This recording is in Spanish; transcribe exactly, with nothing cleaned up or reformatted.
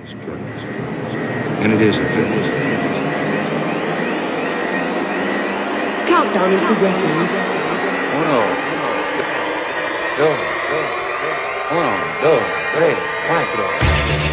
And it is a fact. Countdown is progressing. Uno, dos, uno, dos, tres, cuatro.